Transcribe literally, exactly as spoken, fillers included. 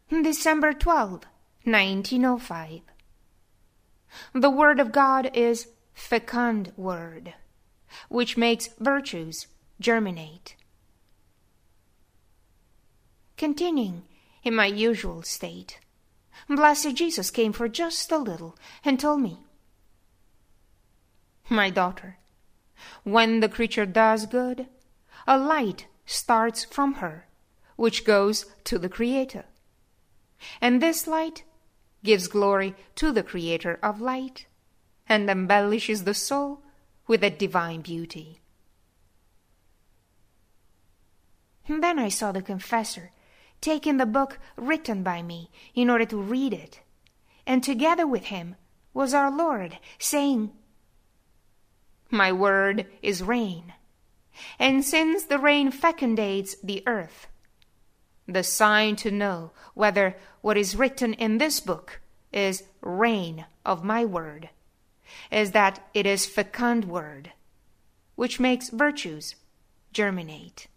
December twelfth, nineteen oh five. The Word of God is fecund word, which makes virtues germinate. Continuing in my usual state, Blessed Jesus came for just a little and told me, "My daughter, when the creature does good, a light starts from her, which goes to the Creator. And this light gives glory to the Creator of light, and embellishes the soul with a divine beauty." And then I saw the confessor taking the book written by me in order to read it, and together with him was our Lord, saying, "My word is rain, and since the rain fecundates the earth, the sign to know whether what is written in this book is rain of my word is that it is fecund word, which makes virtues germinate."